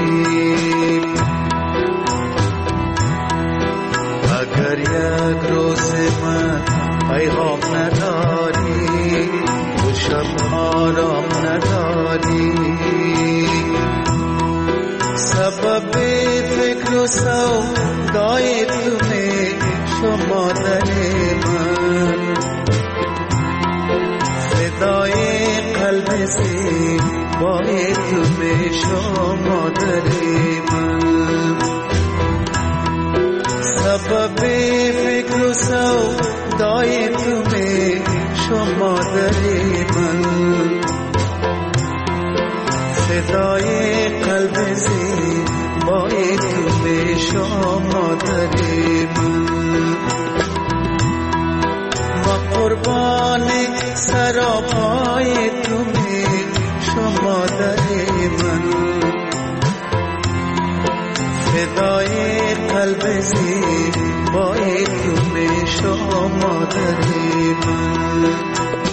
اگر یک روز من پیغام نداری دو شب آرام نداری سبب فکر و سودای تو می شما در من فدای قلب زیبای تو به شما در من سبب فکر و سودای تو به شما در من فدای قلب زیبای تو به شما در من ما قربان سراپای تو به شما در من فدای قلب زیبای تو به شما در من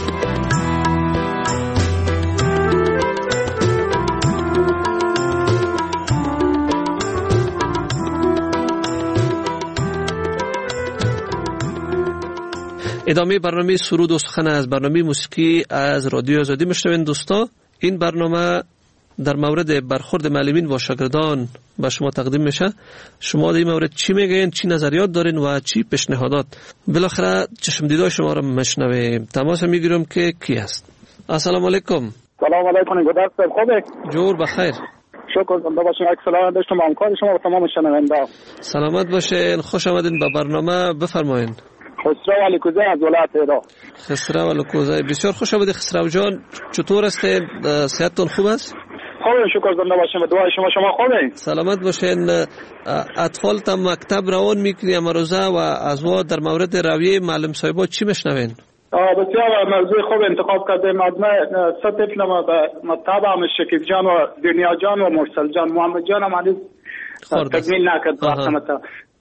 ادامه برنامه سرود و سخن از برنامه موسیقی از رادیو آزادی میشنوین دوستا. این برنامه در مورد برخورد معلمین با شاگردان به شما تقدیم میشه. شما در این مورد چی میگین، چی نظریات دارین و چی پیشنهادات؟ بالاخره چشم دیدار شما را میشنویم. تماس میگیرم که کی هست. السلام علیکم. سلام علیکم. گودرس خوبه؟ جور بخیر. شکر زنده باشین. اکسلام داشتم همکار شما و تمام شنونده. سلامت باشین. خوش آمدین به برنامه. بفرمایین. خسرو علیکوزه از ولایت عراق. خسرو علیکوزه، بسیار خوش آمدید خسرو جان. چطور هستید؟ صحتتون خوب است؟ خوبه شکر زنده باشین. به دعای شما خوبه؟ سلامت باشین. اطفال تا مکتب روان میکنی امروزه و از ما در مورد رویه معلم صاحبا چی میشنوین؟ بسیار موضوع خوب انتخاب کردیم. سه طفل به مکتب هم شکیب جان و دنیا جان و مرسل جان. محمد جان هم هنوز تکمیل نکرد.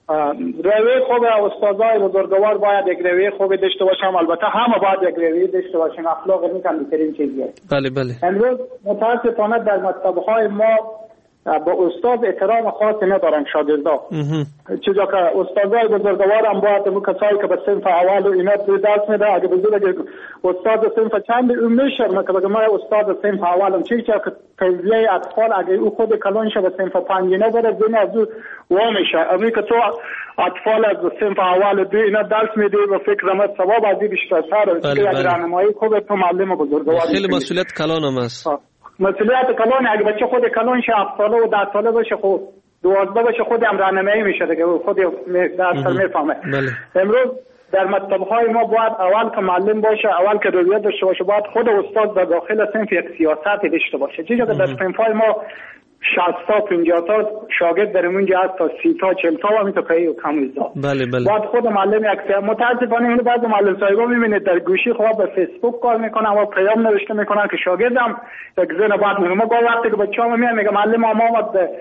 روی خوب استادای بزرگوار باید یک روی خوب داشته باشم. البته همه باید یک روی داشته باشیم. اخلاق نیکن بهترین چیزیه. بله بله. امروز متاسفانه در مکتب‌های ما با استاد احترام خاصی ندارن شاگردا. چیزا که استادای بزرگوار هم باید اون کسایی که به صنف اول و اینا درس میده اگه بزرگ استاد صنف چند اون میشرمه که بگه ما استاد صنف اولم چیزی که تربیه اطفال اگه او خود کلان شه به صنف 5 نبره دین از او میشه. امی که تو اطفال از صنف اول دو اینا درس میده و فکر ما ثواب از بیشتر که اگر راهنمایی خوب تو معلم بزرگوار خیلی مسئولیت کلان هم است. مسئولیت کلان اگه بچه خود کلان شه 7 ساله و 10 ساله باشه خود 12 باشه خود هم راهنمایی میشه دیگه خود درس میفهمه. امروز در مکتب‌های ما باید اول که معلم باشه، اول که رویه داشته باشه، باید خود استاد در داخل صنف یک سیاست داشته باشه. چیزی که در صنف‌های ما 60 تا 50 تا شاگرد در اونجا هست تا 30 تا 40 تا هم تو که کم زاد. بله بله. باید خود معلم یک متاسفانه اینو بعضی معلم صاحبا میبینید در گوشی خود به فیسبوک کار میکنن و پیام نوشته میکنن که شاگردم یک زن بعد میگه ما وقتی که بچه‌ها میان میگه معلم ما اومد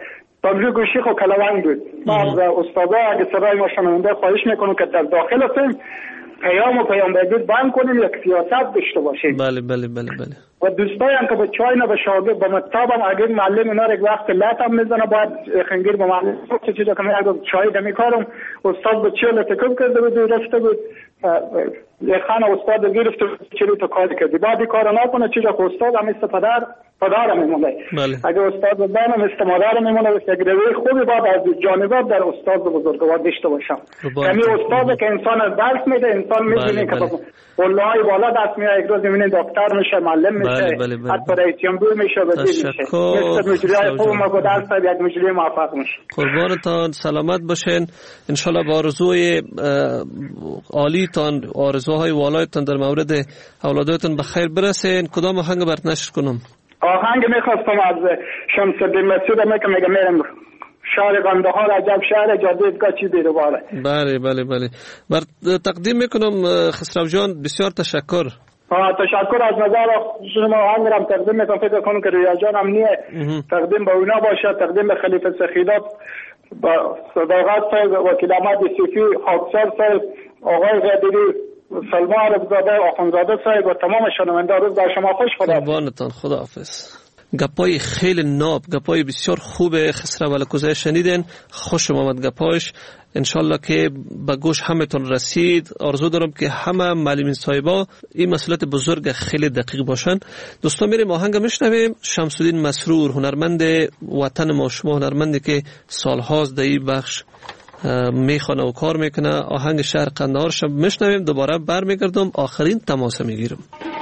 تابلو گوشی خو کلوان بود. بعض استادا اگه صدای ما شنونده خواهش میکنم که در داخل فیلم پیام و پیامبردی بند کنیم، یک سیاست داشته باشیم. بله بله بله بله. و دوستایی هم که به چای نه به شاگرد به مطلب هم اگر معلم اینا رو یک وقت لط هم میزنه باید خنگیر به معلم چه چیزا که من چای دمی کارم استاد به چه لطکم کرده بود رفته بود یک خانه استاد گرفته چلو تا کار کردی بعد کار نکنه چیزا که استاد هم است پدر میمونه. اگه استاد بدانم است مادر میمونه و یک روی خوبی باید از جانب در استاد بزرگوار داشته باشم. یعنی استاد که انسان درس میده، انسان میدونه که والله بالا دست میاره، یک روز میبینه دکتر میشه، معلم میشه، حتی رئیس جمهور میشه، وزیر میشه. مثل مجریای خوب ما درس میده، یک مجری موفق میشه. قربانتان سلامت باشین. ان شاء الله با آرزوی عالیتان، آرزوهای والایتان در مورد اولادتان به خیر برسین. کدام آهنگ برات نشر کنم؟ آهنگ میخواستم از شمس الدین مسعود میگه میرم شهر قندهار عجب شهر جدیدگاه چی بیرو باره. بله بله بله. بر تقدیم میکنم خسرو جان، بسیار تشکر. تشکر از نظر شما. آهنگ را تقدیم میکنم، فکر کنم که رویا جان هم نیه تقدیم به اونا باشه، تقدیم به خلیفه سخیدات، با صداقت صاحب، وکیل احمد صوفی، خاکسار صاحب، آقای غدیری، سلمان عربزاده، آخوندزاده صاحب و تمام شنونده. روز بر شما خوش. خدا قربانتان، خداحافظ. گپای خیلی ناب، گپای بسیار خوبه خسرو ولکوزه شنیدین. خوشم آمد گپاش. انشالله که به گوش همتون رسید. آرزو دارم که همه معلمین صاحبا این مسئولیت بزرگ خیلی دقیق باشن. دوستان میریم آهنگ میشنویم. شمس الدین مسرور، هنرمند وطن ما شما، هنرمندی که سالهاست در این بخش میخونه و کار میکنه. آهنگ شهر قندهار شب میشنویم، دوباره برمیگردم آخرین تماس میگیرم.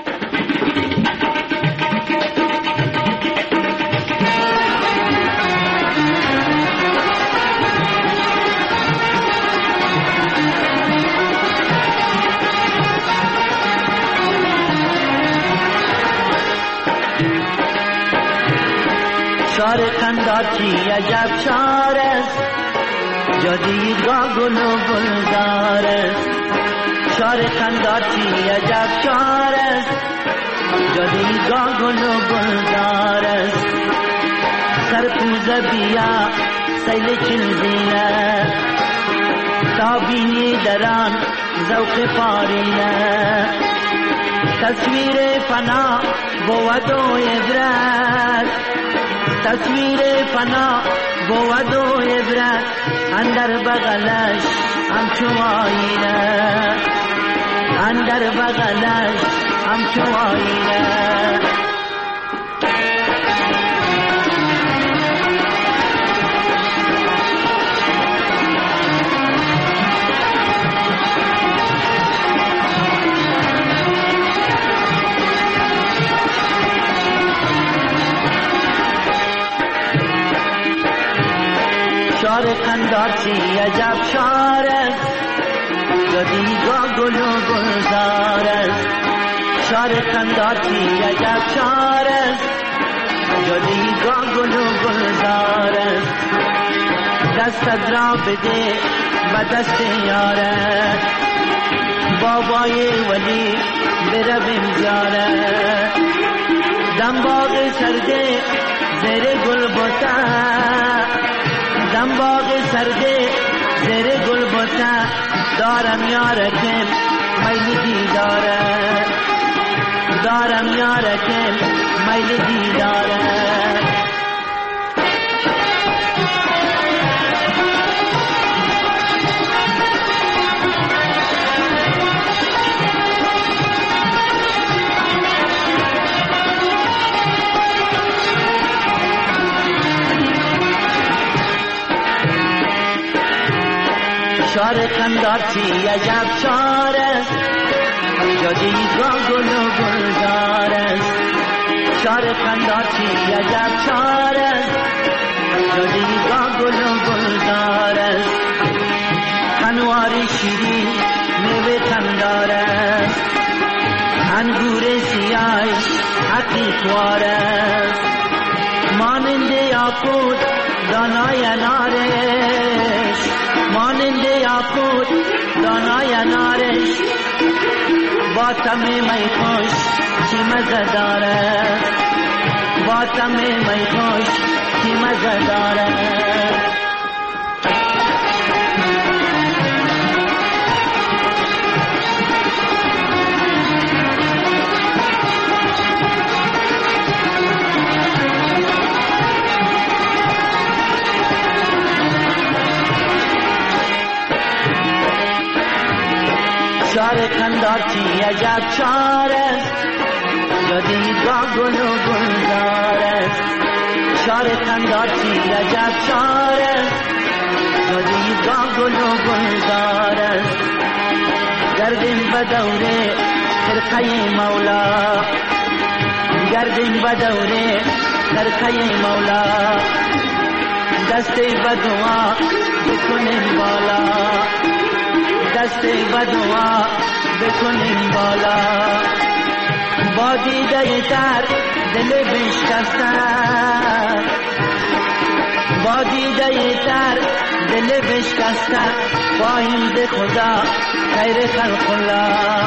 شار قندار چی عجب شار است، جدیدگاه گل و گلزار است. شار قندار چی عجب شار است، جدیدگاه گل و گلزار است. سرپوزه بیا سیل چلزینه، تابینی دران ذوق پارینه. تصویر فنا بود و عبرت، تصویر فنا بود و عبرت. اندر بغلش همچو آینه، اندر بغلش همچو آینه. شار قندار چی عجب شار است، جدیدگاه گل و گلزار است. شار قندار چی عجب شار است، جدیدگاه گل و گلزار است. دستت را بده و دست یارت، بابای ولی برویم زیارت. دنباغ سرده زیر گل بوته، دنباغ سرده زیر گل بوته. دارم یارکم میل دیداره، دارم یارکم میل دیداره. شار قندار چی عجب شار است، جدیدگاه گل و گلزار است. شار قندار چی عجب شار است، جدیدگاه گل و گلزار است. انوار شیرین میوه خندار است، انگور سیاه حقیقوار است. مانند یاقوت دانای نارش، مانند یاقوت دانای نارش. با تم می خوش چی مزه داره، با تم می خوش وقتی مزه داره. شار قندار چی عجب شار است، جدیدگاه گل و گلزار است. شار قندار چی عجب شار است، جدیدگاه گل و گلزار است. گردیم به دوره خرقه مولا، گردیم به دوره خرقه مولا. دستی به دعا بکنیم بالا، دستی به دعا بکنیم بالا. با دیده تر دل بشکسته، با دیده تر دل بشکسته. پایین خدا خیر خلق الله،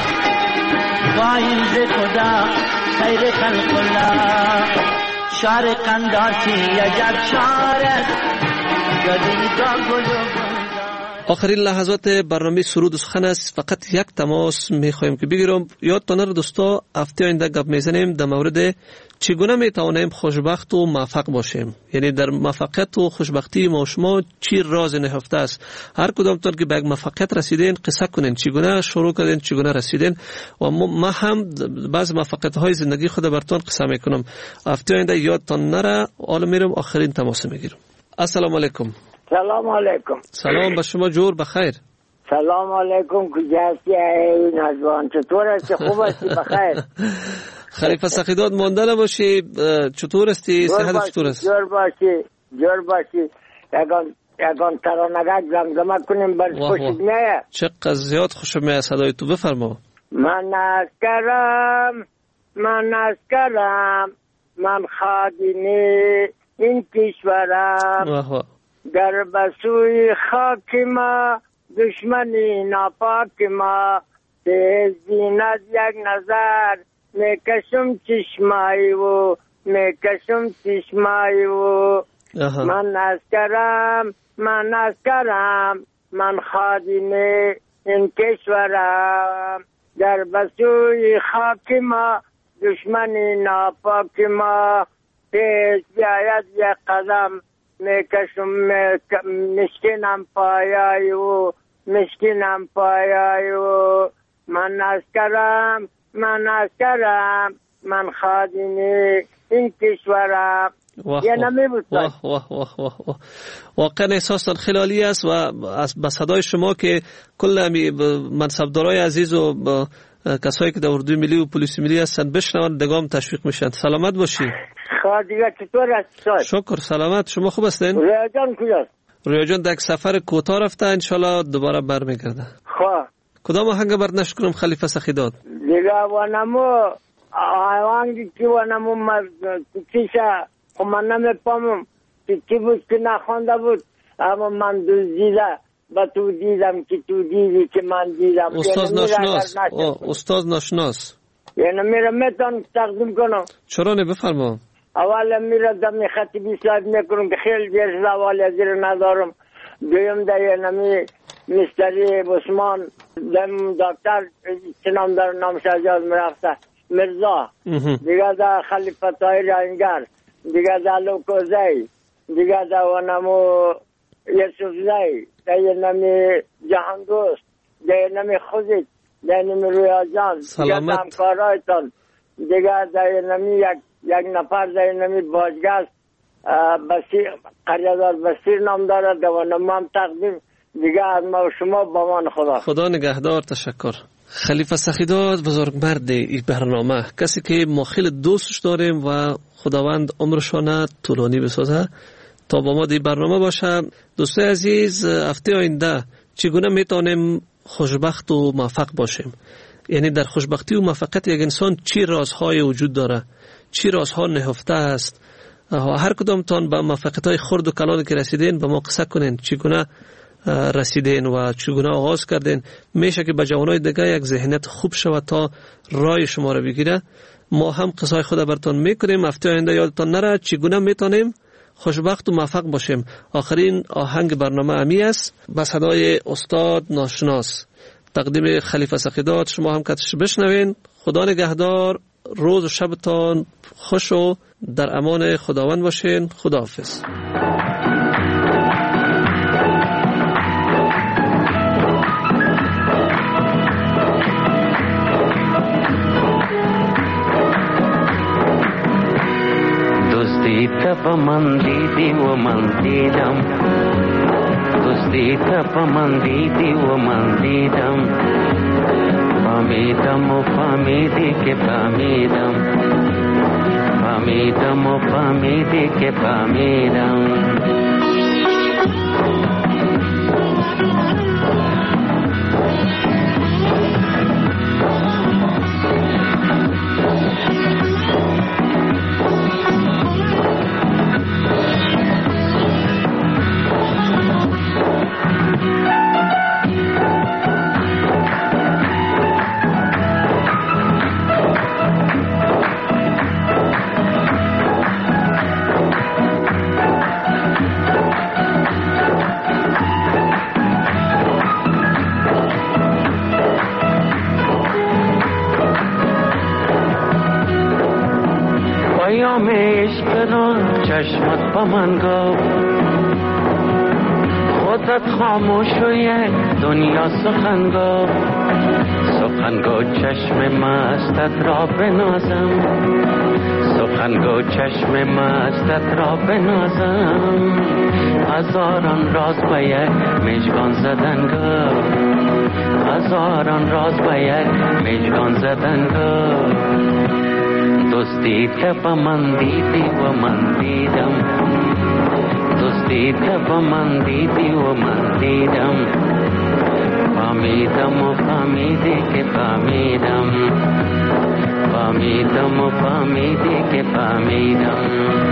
پایین خدا خیر خلق الله. شار قندار چی عجب شار است، جدیدگاه گل و آخرین لحظات برنامه سرود و سخن است. فقط یک تماس میخوایم که بگیرم. یادتان نره دوستا، هفته آینده گپ میزنیم در مورد چگونه میتوانیم خوشبخت و موفق باشیم. یعنی در موفقیت و خوشبختی ما شما چی راز نهفته است. هر کدامتون که به یک موفقیت رسیدین قصه کنین، چگونه شروع کردین، چگونه رسیدین. و ما هم بعض موفقیت های زندگی خود براتون قصه میکنم. هفته آینده یادتان نره. حالا میرم آخرین تماس میگیرم. السلام علیکم. سلام علیکم. سلام به شما، جور بخیر. سلام علیکم. کجا هستی نجوان؟ چطور هستی؟ خوب هستی؟ بخیر. خلیفه سخیداد مانده نباشی. چطور هستی؟ صحت چطور است؟ جور باشی، جور باشی. یکان ترانگک زمزمه کنیم برش خوشت میه. چقدر زیاد خوشم میه صدای تو، بفرما. من اسکرم، من اسکرم، من خادینی این کشورم. در بسوی خاک ما دشمنی ناپاک ما. تیز زینت یک نظر میکشم چشمایی و میکشم چشمایی و. من اسکرم، من اسکرم، من خادم این کشورم. در بسوی خاک ما دشمنی ناپاک ما. تیز بیاید یک قدم میکشم مشکینم پایایی و مشکینم پایایی و. من اسکرم، من اسکرم، من خادمی این کشورم. یه نمی بود. واقعا احساستان خیلی عالی است و به صدای شما که کل منصبدارای عزیز و کسایی که در اردوی ملی و پلیس ملی هستن بشنون دگام تشویق میشن. سلامت باشی. دیگه چطور هست؟ شکر سلامت. شما خوب هستین؟ رویا جان کجاست؟ رویا جان در سفر کوتاه رفته، انشالله دوباره برمیگرده. خواه کدام آهنگ برات نشر کنم خلیفه سخیداد؟ دیگه وانمو آهنگی که وانمو چیشه خب من نمیپامم چی بود که نخوانده بود، اما من دزدیده با تو دیدم که تو دیدی که من دیدم. استاد ناشناس. استاد ناشناس. یعنی میره میتون تقدیم کنم. چرا نه؟ بفرما. اول میره دمی خطیبی ساید میکنم که خیلی دیر زوال ازیر ندارم. دویم ده نمی مستری بسمان دم دکتر چنام در نامش اجاز میرفته مرزا، دیگه ده خلیفه طاهر انگر، دیگه ده لوکوزی، دیگه ده ونمو یسوف زی، ده نمی جهانگوست، ده نمی خوزید، ده نمی رویا جان، دیگه ده همکارایتان، دیگه ده نمی یک نفر ده نمی باجگست بسیر قریادار بسیر نام داره، ده ونمو هم تقدیم دیگه از ما و شما با من خدا نگهدار. تشکر. خلیفه سخیداد بزرگمرد این برنامه، کسی که ما خیلی دوستش داریم و خداوند عمرشان طولانی بسازه تا با ما این برنامه باشه. دوستای عزیز، هفته آینده چگونه میتونیم خوشبخت و موفق باشیم؟ یعنی در خوشبختی و موفقیت یک انسان چی رازهای وجود داره، چی رازها نهفته است. هر کدامتان به موفقیت‌های خرد و کلان که رسیدین به ما قصه کنین، چگونه رسیدین و چگونه آغاز کردین. میشه که به جوانای دیگه یک ذهنیت خوب شود تا رای شما رو بگیره. ما هم قصه خود براتون میکنیم. هفته آینده یادتان نره چگونه میتونیم خوشبخت و موفق باشیم. آخرین آهنگ برنامه امی است با صدای استاد ناشناس، تقدیم خلیفه سخیدات. شما هم کتش بشنوین. خدا نگهدار، روز و شبتان خوش و در امان خداوند باشین. خداحافظ. تپ من دیدی و من دیدم، دوستی تپ من دیدی و من دیدم، فهمیدم و فهمیدی که فهمیدم، فهمیدم و فهمیدی که فهمیدم. پیام عشق را چشمت با من گفت، خودت خاموش و یک دنیا سخن گفت، سخن گو چشم مستت را بنازم، سخن گو چشم مستت را بنازم، هزاران راز به یک مژگان زدن گفت، هزاران راز به یک مژگان زدن گفت. دوستی تپ من دیدی و من دیدم، دوستی تپ من دیدی و من دیدم، فهمیدم و فهمیدی که فهمیدم، فهمیدم و فهمیدی که فهمیدم.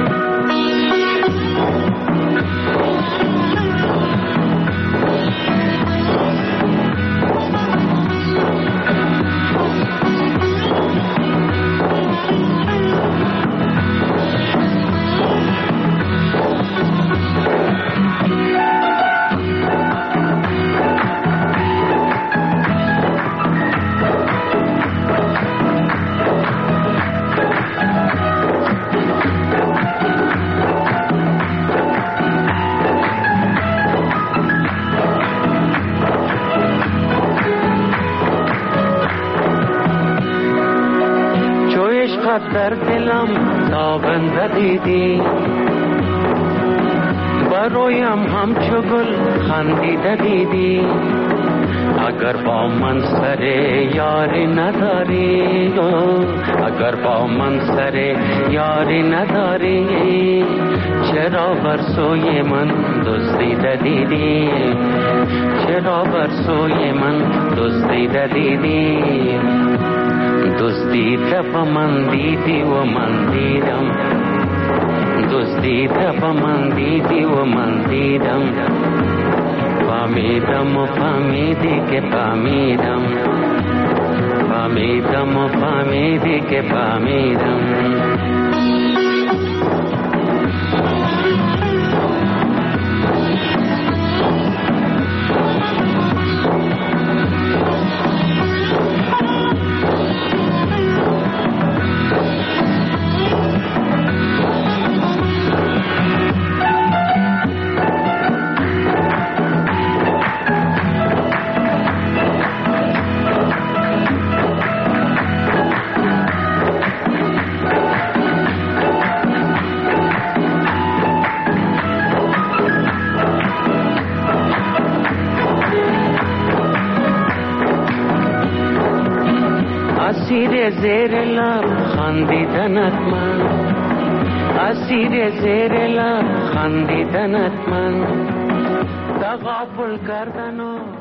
در دلم تابنده دیدی، برویم همچو گل خندیده دیدی، اگر با من سر یاری نداری، اگر با من سر یاری نداری، چرا بر سوی من دزدیده دیدی، چرا بر سوی من دزدیده دیدی. دوستی تپ من دیدی و من دیدم، دوستی تپ من دیدی و من دیدم، فهمیدم و فهمیدی که فهمیدم، فهمیدم و فهمیدی که فهمیدم. اسیر زیر لب خندیدنت من، اسیر زیر لب خندیدنت من، تغافل کردن و